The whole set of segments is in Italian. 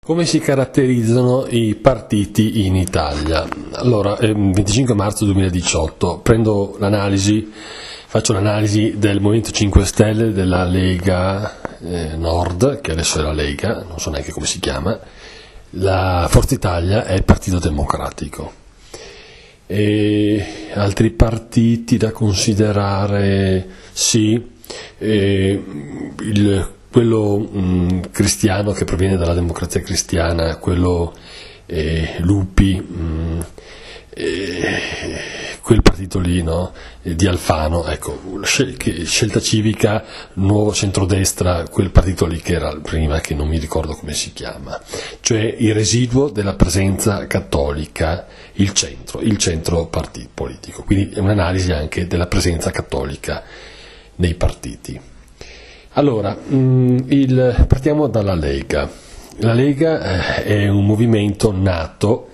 Come si caratterizzano i partiti in Italia? Allora, 25 marzo 2018, faccio l'analisi del Movimento 5 Stelle, della Lega Nord, che adesso è la Lega, non so neanche come si chiama, la Forza Italia è il Partito Democratico. E altri partiti da considerare, sì, quello cristiano che proviene dalla Democrazia Cristiana, quello Lupi, quel partito lì, no? Di Alfano, ecco, Scelta Civica, Nuovo Centrodestra, quel partito lì che era prima, che non mi ricordo come si chiama, cioè il residuo della presenza cattolica, il centro partito politico, quindi è un'analisi anche della presenza cattolica nei partiti. Allora, partiamo dalla Lega. La Lega è un movimento nato,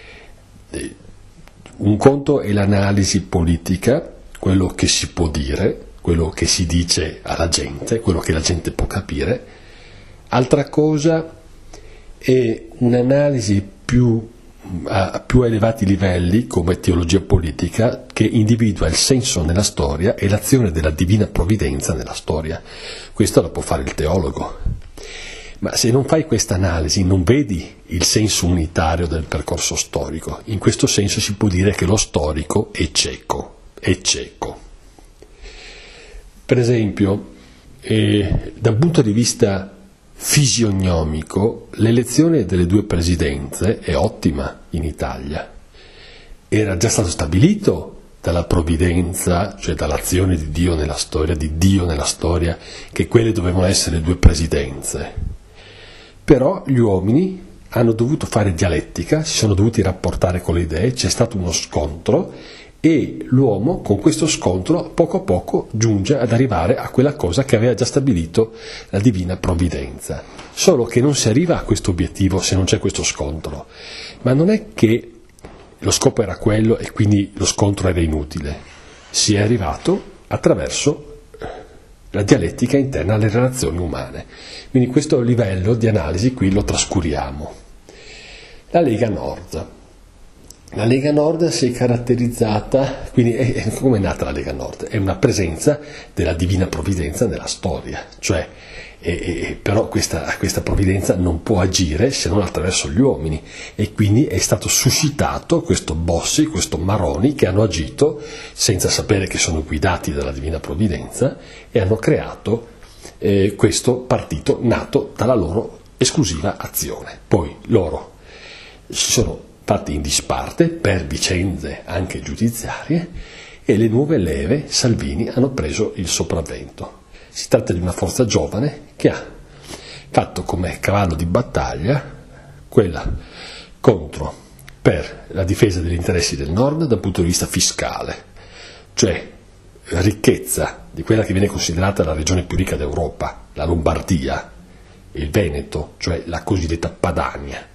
un conto è l'analisi politica, quello che si può dire, quello che si dice alla gente, quello che la gente può capire. Altra cosa è un'analisi a più elevati livelli, come teologia politica, che individua il senso nella storia e l'azione della divina provvidenza nella storia. Questo lo può fare il teologo. Ma se non fai questa analisi, non vedi il senso unitario del percorso storico. In questo senso si può dire che lo storico è cieco. Per esempio, da un punto di vista fisionomico, l'elezione delle due presidenze è ottima in Italia. Era già stato stabilito dalla provvidenza, cioè dall'azione di Dio nella storia, che quelle dovevano essere due presidenze. Però gli uomini hanno dovuto fare dialettica, si sono dovuti rapportare con le idee, c'è stato uno scontro e l'uomo con questo scontro poco a poco giunge ad arrivare a quella cosa che aveva già stabilito la divina provvidenza. Solo che non si arriva a questo obiettivo se non c'è questo scontro. Ma non è che lo scopo era quello e quindi lo scontro era inutile. Si è arrivato attraverso la dialettica interna alle relazioni umane. Quindi questo livello di analisi qui lo trascuriamo. La Lega Nord. La Lega Nord si è caratterizzata, quindi come è nata la Lega Nord? È una presenza della divina provvidenza nella storia, cioè però questa provvidenza non può agire se non attraverso gli uomini, e quindi è stato suscitato questo Bossi, questo Maroni, che hanno agito senza sapere che sono guidati dalla divina provvidenza e hanno creato questo partito nato dalla loro esclusiva azione. Poi loro si sono fatti in disparte per vicende anche giudiziarie e le nuove leve Salvini hanno preso il sopravvento. Si tratta di una forza giovane che ha fatto come cavallo di battaglia quella per la difesa degli interessi del Nord dal punto di vista fiscale, cioè la ricchezza di quella che viene considerata la regione più ricca d'Europa, la Lombardia, il Veneto, cioè la cosiddetta Padania.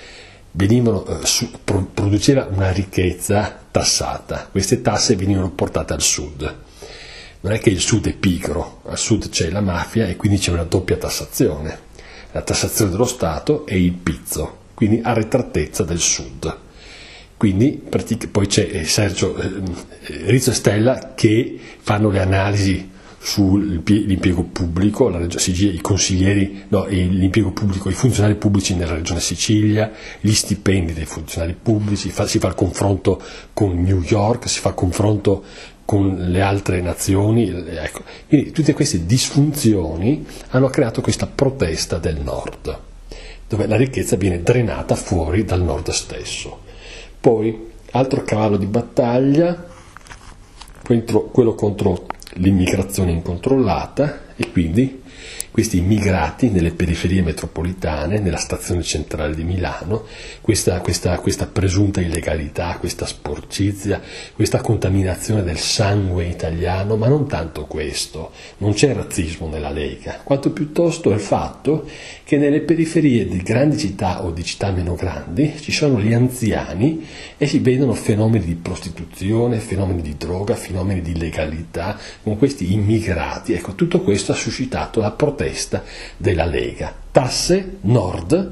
Produceva una ricchezza tassata, queste tasse venivano portate al sud. Non è che il sud è pigro, al sud c'è la mafia e quindi c'è una doppia tassazione, la tassazione dello Stato e il pizzo, quindi arretratezza del sud. Quindi poi c'è Rizzo e Stella che fanno le analisi sull'impiego pubblico, l'impiego pubblico, i funzionari pubblici nella regione Sicilia, gli stipendi dei funzionari pubblici, si fa il confronto con New York, si fa il confronto con le altre nazioni, ecco. Quindi tutte queste disfunzioni hanno creato questa protesta del Nord, dove la ricchezza viene drenata fuori dal Nord stesso. Poi, altro cavallo di battaglia, quello contro l'immigrazione incontrollata, e quindi questi immigrati nelle periferie metropolitane, nella stazione centrale di Milano, questa presunta illegalità, questa sporcizia, questa contaminazione del sangue italiano, ma non tanto questo, non c'è razzismo nella Lega, quanto piuttosto il fatto che nelle periferie di grandi città o di città meno grandi ci sono gli anziani e si vedono fenomeni di prostituzione, fenomeni di droga, fenomeni di illegalità, con questi immigrati. Ecco, tutto questo ha suscitato la protesta della Lega. Tasse, Nord,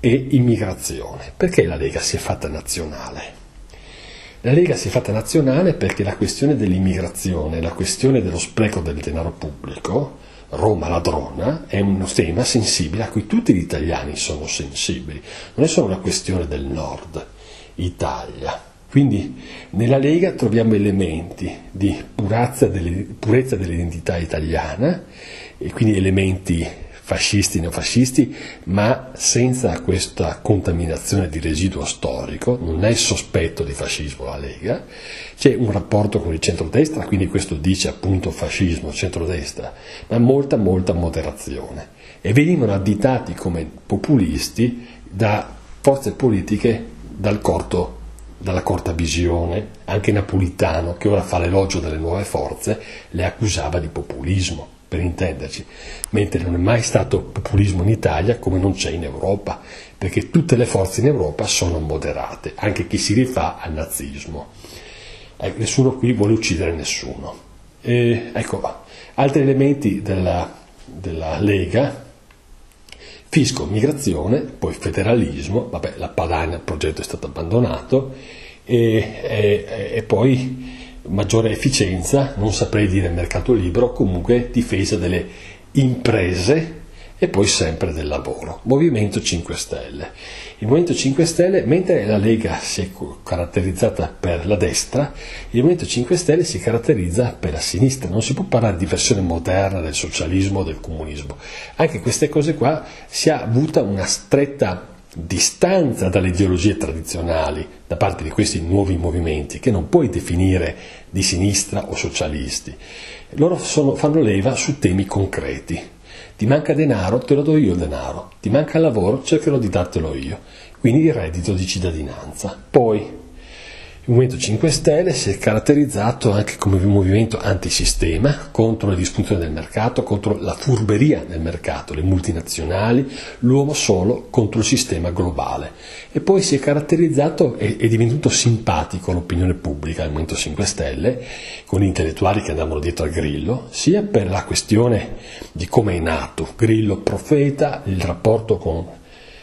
e immigrazione. Perché la Lega si è fatta nazionale? La Lega si è fatta nazionale perché la questione dell'immigrazione, la questione dello spreco del denaro pubblico, Roma ladrona, è un tema sensibile a cui tutti gli italiani sono sensibili. Non è solo una questione del nord Italia. Quindi nella Lega troviamo elementi di purezza dell'identità italiana, e quindi elementi fascisti, neofascisti, ma senza questa contaminazione di residuo storico. Non è sospetto di fascismo la Lega, c'è un rapporto con il centrodestra, quindi questo dice appunto fascismo, centrodestra, ma molta moderazione, e venivano additati come populisti da forze politiche dalla corta visione. Anche Napolitano, che ora fa l'elogio delle nuove forze, le accusava di populismo, per intenderci, mentre non è mai stato populismo in Italia, come non c'è in Europa, perché tutte le forze in Europa sono moderate, anche chi si rifà al nazismo. Nessuno qui vuole uccidere nessuno. Ecco, altri elementi della Lega: fisco, migrazione, poi federalismo, la Padania, il progetto è stato abbandonato, e poi maggiore efficienza, non saprei dire mercato libero, comunque difesa delle imprese e poi sempre del lavoro. Movimento 5 Stelle. Il Movimento 5 Stelle, mentre la Lega si è caratterizzata per la destra, il Movimento 5 Stelle si caratterizza per la sinistra. Non si può parlare di versione moderna del socialismo o del comunismo. Anche queste cose qua si è avuta una stretta distanza dalle ideologie tradizionali da parte di questi nuovi movimenti, che non puoi definire di sinistra o socialisti. Loro fanno leva su temi concreti. Ti manca denaro, te lo do io il denaro. Ti manca il lavoro, cercherò di dartelo io. Quindi il reddito di cittadinanza. Poi il Movimento 5 Stelle si è caratterizzato anche come un movimento antisistema, contro le disfunzioni del mercato, contro la furberia del mercato, le multinazionali, l'uomo solo contro il sistema globale. E poi si è caratterizzato e è divenuto simpatico all'opinione pubblica il Movimento 5 Stelle, con gli intellettuali che andavano dietro al Grillo, sia per la questione di come è nato Grillo, profeta, il rapporto con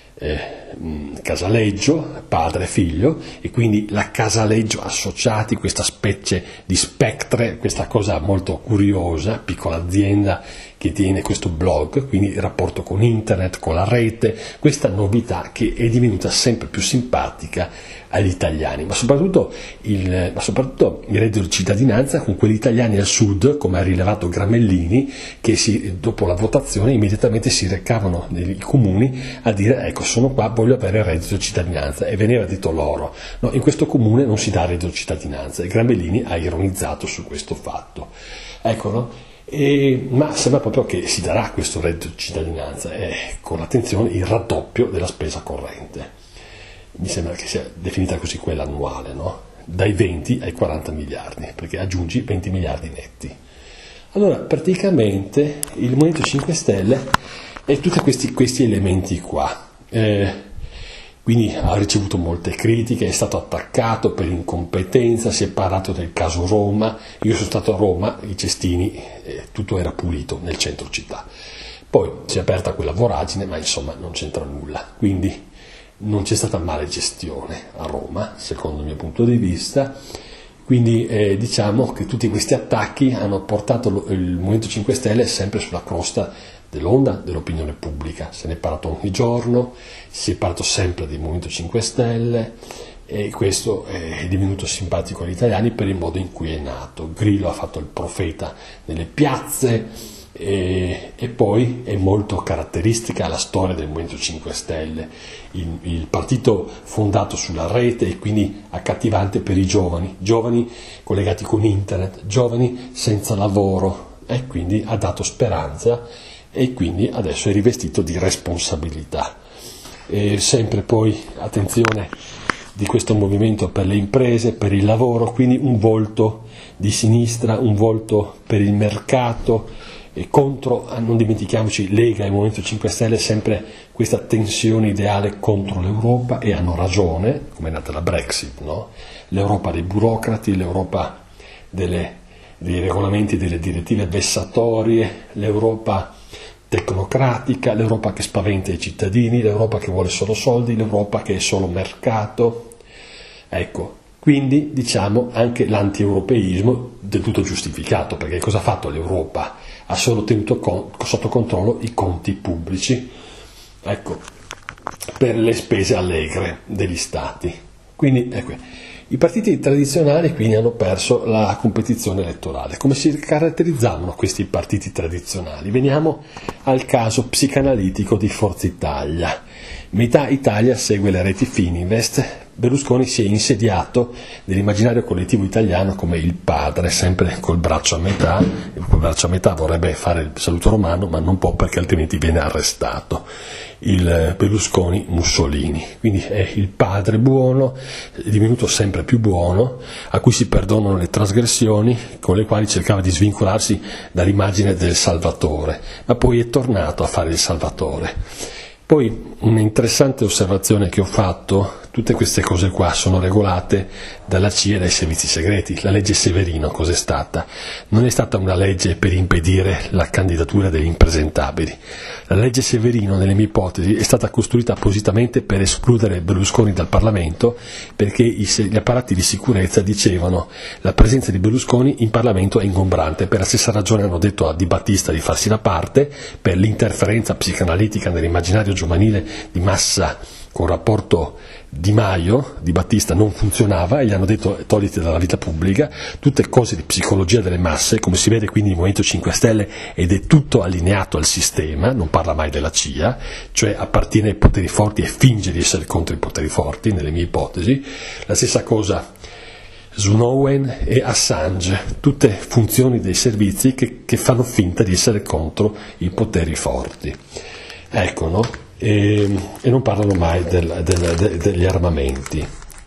Casaleggio, padre e figlio, e quindi la Casaleggio associati, questa specie di spectre, questa cosa molto curiosa, piccola azienda che tiene questo blog, quindi il rapporto con internet, con la rete, questa novità che è divenuta sempre più simpatica agli italiani, ma soprattutto il reddito di cittadinanza con quegli italiani al sud, come ha rilevato Gramellini, che dopo la votazione immediatamente si recavano nei comuni a dire: ecco, sono qua, voglio avere il reddito di cittadinanza, e veniva detto loro: no, in questo comune non si dà il reddito di cittadinanza, e Gramellini ha ironizzato su questo fatto. Ecco, no? Ma sembra proprio che si darà questo reddito di cittadinanza, con attenzione il raddoppio della spesa corrente. Mi sembra che sia definita così quella annuale, no? Dai 20 ai 40 miliardi, perché aggiungi 20 miliardi netti. Allora, praticamente il Movimento 5 Stelle è tutti questi elementi qua. Quindi ha ricevuto molte critiche, è stato attaccato per incompetenza, si è parlato del caso Roma. Io sono stato a Roma, i cestini, tutto era pulito nel centro città. Poi si è aperta quella voragine, ma insomma non c'entra nulla. Quindi non c'è stata male gestione a Roma, secondo il mio punto di vista. Quindi diciamo che tutti questi attacchi hanno portato il Movimento 5 Stelle sempre sulla crosta dell'onda dell'opinione pubblica. Se ne è parlato ogni giorno, si è parlato sempre del Movimento 5 Stelle, e questo è divenuto simpatico agli italiani per il modo in cui è nato. Grillo ha fatto il profeta nelle piazze, e poi è molto caratteristica la storia del Movimento 5 Stelle, il partito fondato sulla rete e quindi accattivante per i giovani collegati con internet, giovani senza lavoro, e quindi ha dato speranza, e quindi adesso è rivestito di responsabilità. E sempre poi attenzione di questo movimento per le imprese, per il lavoro, quindi un volto di sinistra, un volto per il mercato, e contro, non dimentichiamoci, Lega e Movimento 5 Stelle, sempre questa tensione ideale contro l'Europa, e hanno ragione, come è nata la Brexit, no? L'Europa dei burocrati, l'Europa dei regolamenti, delle direttive vessatorie, l'Europa tecnocratica, l'Europa che spaventa i cittadini, l'Europa che vuole solo soldi, l'Europa che è solo mercato. Ecco, quindi diciamo anche l'anti-europeismo del tutto giustificato, perché cosa ha fatto l'Europa? Ha solo tenuto sotto controllo i conti pubblici, ecco, per le spese allegre degli stati. Quindi ecco, i partiti tradizionali quindi hanno perso la competizione elettorale. Come si caratterizzavano questi partiti tradizionali? Veniamo al caso psicanalitico di Forza Italia. Metà Italia segue le reti Fininvest. Berlusconi si è insediato nell'immaginario collettivo italiano come il padre, sempre col braccio a metà. Col braccio a metà vorrebbe fare il saluto romano, ma non può perché altrimenti viene arrestato. Il Berlusconi Mussolini, quindi è il padre buono, è divenuto sempre più buono, a cui si perdonano le trasgressioni, con le quali cercava di svincolarsi dall'immagine del Salvatore, ma poi è tornato a fare il Salvatore. Poi un'interessante osservazione che ho fatto: tutte queste cose qua sono regolate dalla CIA e dai servizi segreti. La legge Severino cos'è stata? Non è stata una legge per impedire la candidatura degli impresentabili. La legge Severino, nelle mie ipotesi, è stata costruita appositamente per escludere Berlusconi dal Parlamento, perché gli apparati di sicurezza dicevano la presenza di Berlusconi in Parlamento è ingombrante. Per la stessa ragione hanno detto a Di Battista di farsi da parte, per l'interferenza psicanalitica nell'immaginario giovanile di massa con rapporto Di Maio, Di Battista non funzionava e gli hanno detto togliti dalla vita pubblica, tutte cose di psicologia delle masse, come si vede quindi il Movimento 5 Stelle, ed è tutto allineato al sistema, non parla mai della CIA, cioè appartiene ai poteri forti e finge di essere contro i poteri forti, nelle mie ipotesi. La stessa cosa Snowden e Assange, tutte funzioni dei servizi che fanno finta di essere contro i poteri forti. Ecco, no? E non parlano mai degli armamenti.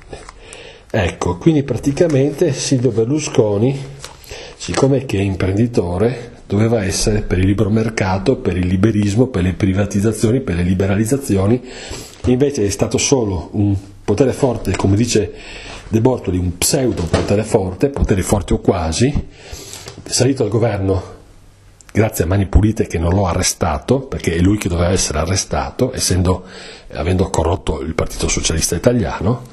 Ecco, quindi praticamente Silvio Berlusconi, siccome che è imprenditore, doveva essere per il libero mercato, per il liberismo, per le privatizzazioni, per le liberalizzazioni, invece è stato solo un potere forte, come dice De Bortoli, un pseudo potere forte, poteri forti o quasi, salito al governo grazie a Mani Pulite che non l'ho arrestato, perché è lui che doveva essere arrestato, avendo corrotto il Partito Socialista Italiano.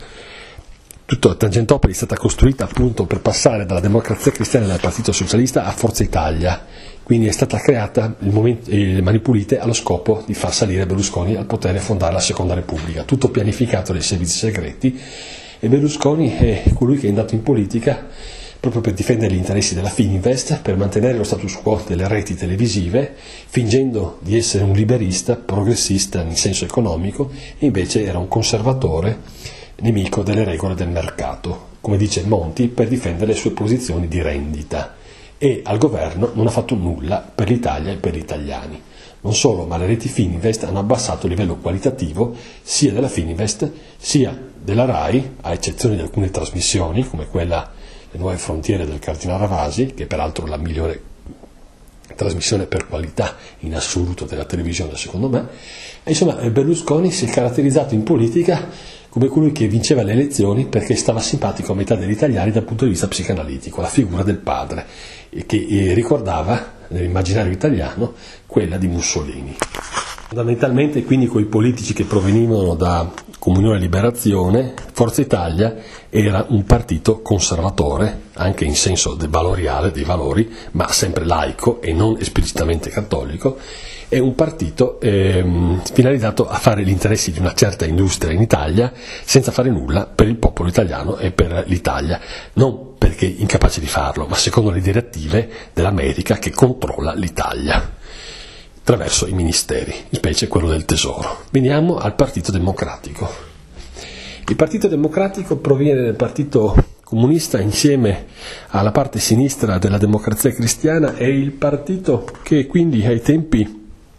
Tutta Tangentopoli è stata costruita appunto per passare dalla Democrazia Cristiana e dal Partito Socialista a Forza Italia, quindi è stata creata Mani Pulite allo scopo di far salire Berlusconi al potere e fondare la Seconda Repubblica, tutto pianificato dai servizi segreti, e Berlusconi è colui che è andato in politica proprio per difendere gli interessi della Fininvest, per mantenere lo status quo delle reti televisive, fingendo di essere un liberista, progressista in senso economico, e invece era un conservatore, nemico delle regole del mercato, come dice Monti, per difendere le sue posizioni di rendita. E al governo non ha fatto nulla per l'Italia e per gli italiani. Non solo, ma le reti Fininvest hanno abbassato il livello qualitativo sia della Fininvest sia della RAI, a eccezione di alcune trasmissioni, come quella Le Nuove Frontiere del Cardinale Ravasi, che è peraltro la migliore trasmissione per qualità in assoluto della televisione, secondo me. E insomma, Berlusconi si è caratterizzato in politica come colui che vinceva le elezioni perché stava simpatico a metà degli italiani dal punto di vista psicanalitico, la figura del padre, che ricordava nell'immaginario italiano quella di Mussolini. Fondamentalmente, quindi, con i politici che provenivano da Comunione e Liberazione, Forza Italia era un partito conservatore, anche in senso valoriale, dei valori, ma sempre laico e non esplicitamente cattolico, è un partito finalizzato a fare gli interessi di una certa industria in Italia senza fare nulla per il popolo italiano e per l'Italia, non perché incapace di farlo, ma secondo le direttive dell'America che controlla l'Italia attraverso i ministeri, specie quello del Tesoro. Veniamo al Partito Democratico. Il Partito Democratico proviene dal Partito Comunista insieme alla parte sinistra della Democrazia Cristiana, è il partito che quindi ai tempi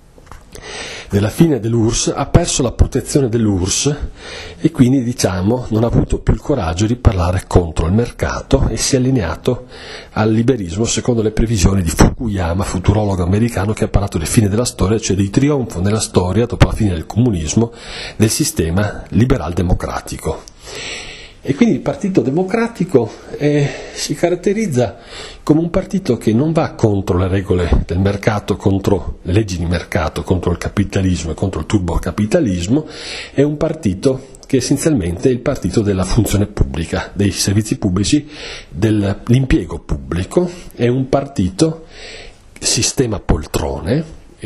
della fine dell'URSS ha perso la protezione dell'URSS e quindi non ha avuto più il coraggio di parlare contro il mercato e si è allineato al liberismo secondo le previsioni di Fukuyama, futurologo americano, che ha parlato del fine della storia, cioè del trionfo nella storia dopo la fine del comunismo del sistema liberal democratico. E quindi il Partito Democratico si caratterizza come un partito che non va contro le regole del mercato, contro le leggi di mercato, contro il capitalismo e contro il turbocapitalismo, è un partito che essenzialmente è il partito della funzione pubblica, dei servizi pubblici, dell'impiego pubblico, è un partito sistema poltrone,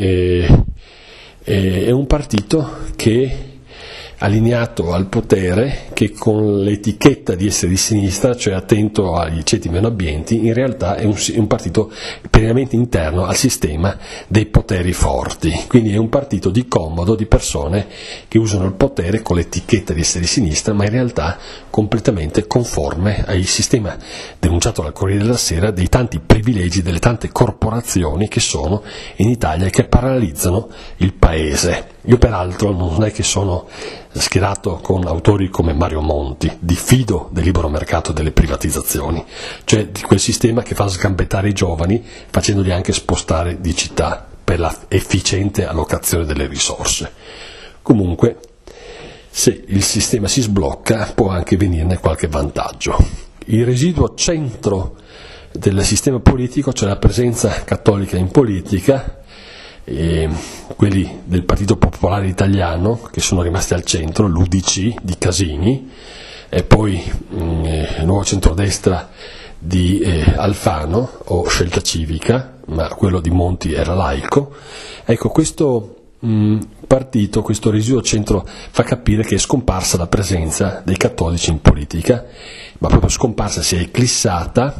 è un partito che allineato al potere, che con l'etichetta di essere di sinistra, cioè attento ai ceti meno abbienti, in realtà è un partito pienamente interno al sistema dei poteri forti. Quindi è un partito di comodo di persone che usano il potere con l'etichetta di essere di sinistra, ma in realtà completamente conforme al sistema denunciato dal Corriere della Sera dei tanti privilegi delle tante corporazioni che sono in Italia e che paralizzano il paese. Io peraltro non è che sono schierato con autori come Mario Monti, diffido del libero mercato delle privatizzazioni, cioè di quel sistema che fa sgambettare i giovani facendoli anche spostare di città per la efficiente allocazione delle risorse. Comunque, se il sistema si sblocca può anche venirne qualche vantaggio. Il residuo centro del sistema politico, cioè la presenza cattolica in politica, e quelli del Partito Popolare Italiano che sono rimasti al centro, l'UDC di Casini e poi il nuovo centrodestra di Alfano o Scelta Civica, ma quello di Monti era laico. Ecco, questo partito, questo residuo centro fa capire che è scomparsa la presenza dei cattolici in politica, ma proprio scomparsa, si è eclissata,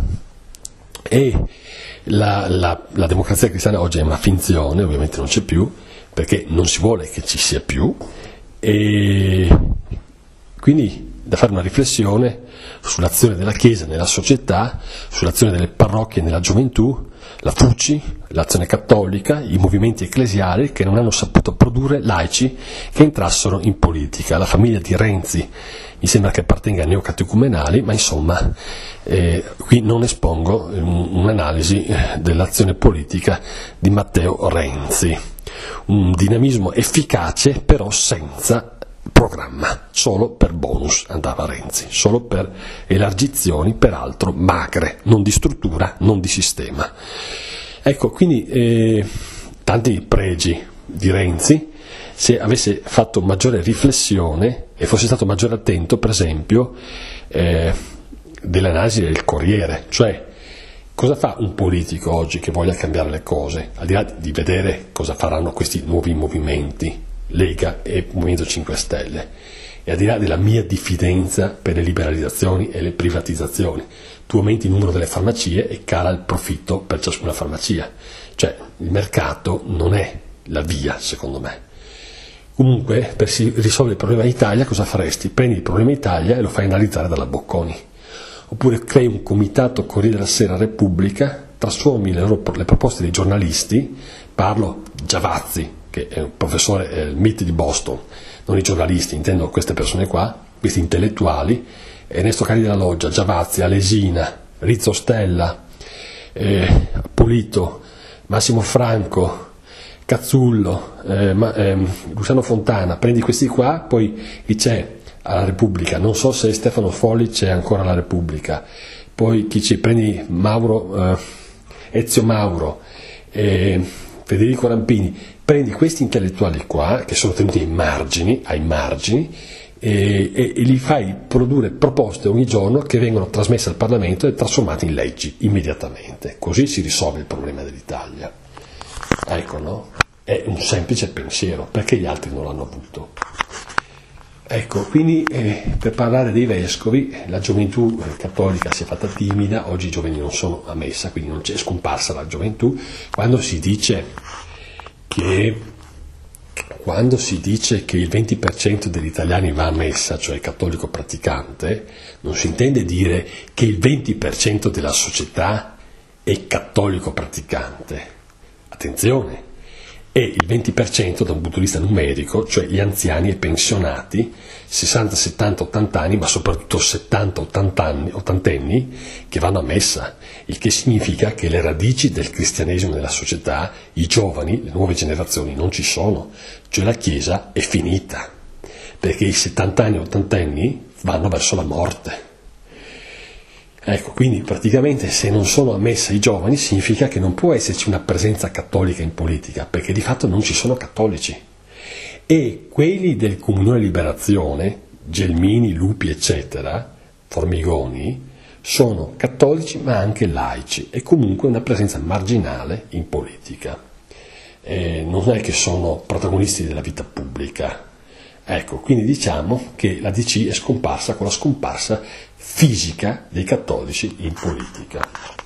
e la democrazia cristiana oggi è una finzione, ovviamente non c'è più, perché non si vuole che ci sia più, e quindi da fare una riflessione sull'azione della Chiesa nella società, sull'azione delle parrocchie nella gioventù, la FUCI, l'azione cattolica, i movimenti ecclesiali che non hanno saputo produrre laici che entrassero in politica. La famiglia di Renzi mi sembra che appartenga ai neocatecumenali, ma insomma qui non espongo un'analisi dell'azione politica di Matteo Renzi. Un dinamismo efficace però senza programma, solo per bonus andava Renzi, solo per elargizioni peraltro magre, non di struttura, non di sistema. Ecco, quindi tanti pregi di Renzi, se avesse fatto maggiore riflessione e fosse stato maggiore attento, per esempio, dell'analisi del Corriere, cioè cosa fa un politico oggi che voglia cambiare le cose, al di là di vedere cosa faranno questi nuovi movimenti, Lega e Movimento 5 Stelle, e al di là della mia diffidenza per le liberalizzazioni e le privatizzazioni. Tu aumenti il numero delle farmacie e cala il profitto per ciascuna farmacia, cioè il mercato non è la via, secondo me. Comunque, per risolvere il problema Italia, cosa faresti? Prendi il problema Italia e lo fai analizzare dalla Bocconi, oppure crei un comitato Corriere della Sera Repubblica, trasformi le proposte dei giornalisti, parlo Giavazzi, che è un professore il MIT di Boston, non i giornalisti, intendo queste persone qua, questi intellettuali, Ernesto Cani della Loggia, Giavazzi, Alesina, Rizzo Stella, Polito, Massimo Franco, Cazzullo, Luciano Fontana, prendi questi qua, poi chi c'è alla Repubblica, non so se Stefano Folli c'è ancora alla Repubblica, poi chi c'è, prendi Ezio Mauro, Federico Rampini, prendi questi intellettuali qua che sono tenuti ai margini e li fai produrre proposte ogni giorno che vengono trasmesse al Parlamento e trasformate in leggi immediatamente, così si risolve il problema dell'Italia. Ecco, no? È un semplice pensiero, perché gli altri non l'hanno avuto. Ecco, quindi per parlare dei vescovi, la gioventù cattolica si è fatta timida, oggi i giovani non sono a messa, quindi non c'è, scomparsa la gioventù. Quando si dice che il 20% degli italiani va a messa, cioè cattolico praticante, non si intende dire che il 20% della società è cattolico praticante. Attenzione! E il 20% da un punto di vista numerico, cioè gli anziani e pensionati, 60, 70, 80 anni, ma soprattutto 70, 80 anni, che vanno a messa, il che significa che le radici del cristianesimo nella società, i giovani, le nuove generazioni non ci sono, cioè la Chiesa è finita. perché i 70 anni, 80 anni vanno verso la morte. Ecco, quindi praticamente se non sono ammessi i giovani significa che non può esserci una presenza cattolica in politica, perché di fatto non ci sono cattolici. E quelli del Comunione Liberazione, Gelmini, Lupi, eccetera, Formigoni, sono cattolici ma anche laici e comunque una presenza marginale in politica. Non è che sono protagonisti della vita pubblica. Ecco, quindi diciamo che la DC è scomparsa con la scomparsa fisica dei cattolici in politica.